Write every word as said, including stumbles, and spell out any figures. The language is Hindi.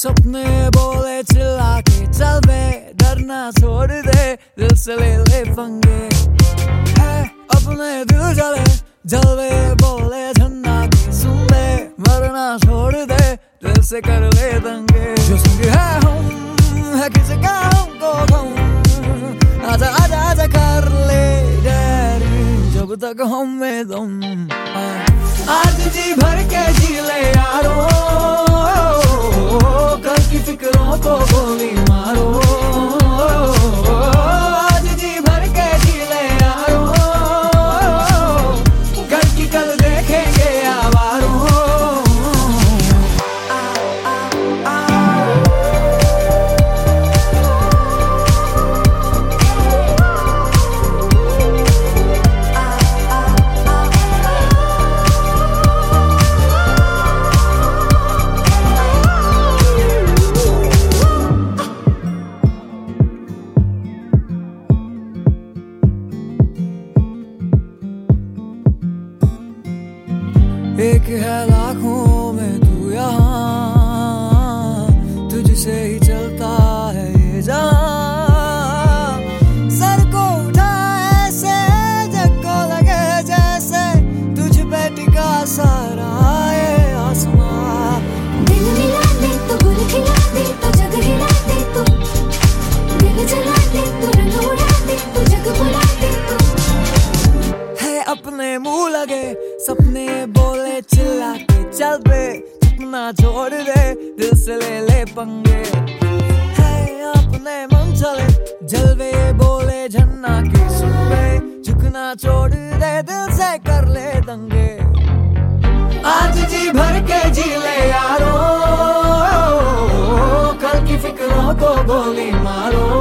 सपने बोले चिल्ला के चल बे, डरना छोड़ दे, दिल से ले ले पंगे। है अपने दिल जले जलवे बोले झन्ना के सुन ले, मरना छोड़ दे, दिल से कर ले दंगे। जो संग है हम है किसी का हमको गम, आजा आजा आजा कर ले डैरी, जब तक हम में दम। आज जी भर के जी ले यारो, कल की फिक्रों को गोली मारो। आज जी भर के जी ले यारो, कल की कल देखेंगे आवारो। एक है लाखों में तू यहाँ, तुझसे ही चलता है ये जहाँ। सर को उठा ऐसे जग को लगे जैसे, तुझ पे टिका सारा ये आसमां। दिल मिला दे तो गुल खिला दे तो जग हिला दे तू, दिल जला दे तो रंग उड़ा दे तो जग बुला दे तू। है अपने मुंह लगे सपने बोले चिल्ला के चल बे, सपना छोड़ दे, दिल से ले ले पंगे। है अपने मन चले जलवे बोले झन्ना के सुन बे, झुकना छोड़ दे, दिल से कर ले दंगे। आज जी भर के जी ले यारो, कल की फिक्रों को गोली मारो।